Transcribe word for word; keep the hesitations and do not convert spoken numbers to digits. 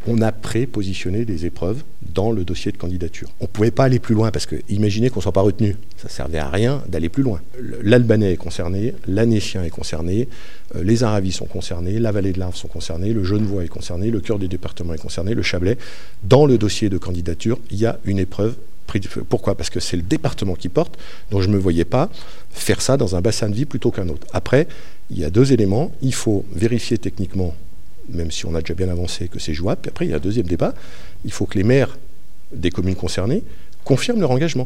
on a pré-positionné des épreuves dans le dossier de candidature. On ne pouvait pas aller plus loin parce que, imaginez qu'on ne soit pas retenu. Ça ne servait à rien d'aller plus loin. L'Albanais est concerné, l'Annécien est concerné, euh, les Aravis sont concernés, la vallée de l'Arve sont concernés, le Genevois est concerné, le cœur du département est concerné, le Chablais. Dans le dossier de candidature, il y a une épreuve. Pourquoi ? Parce que c'est le département qui porte, donc je ne me voyais pas faire ça dans un bassin de vie plutôt qu'un autre. Après, il y a deux éléments. Il faut vérifier techniquement, même si on a déjà bien avancé, que c'est jouable. Puis après, il y a un deuxième débat. Il faut que les maires des communes concernées confirment leur engagement.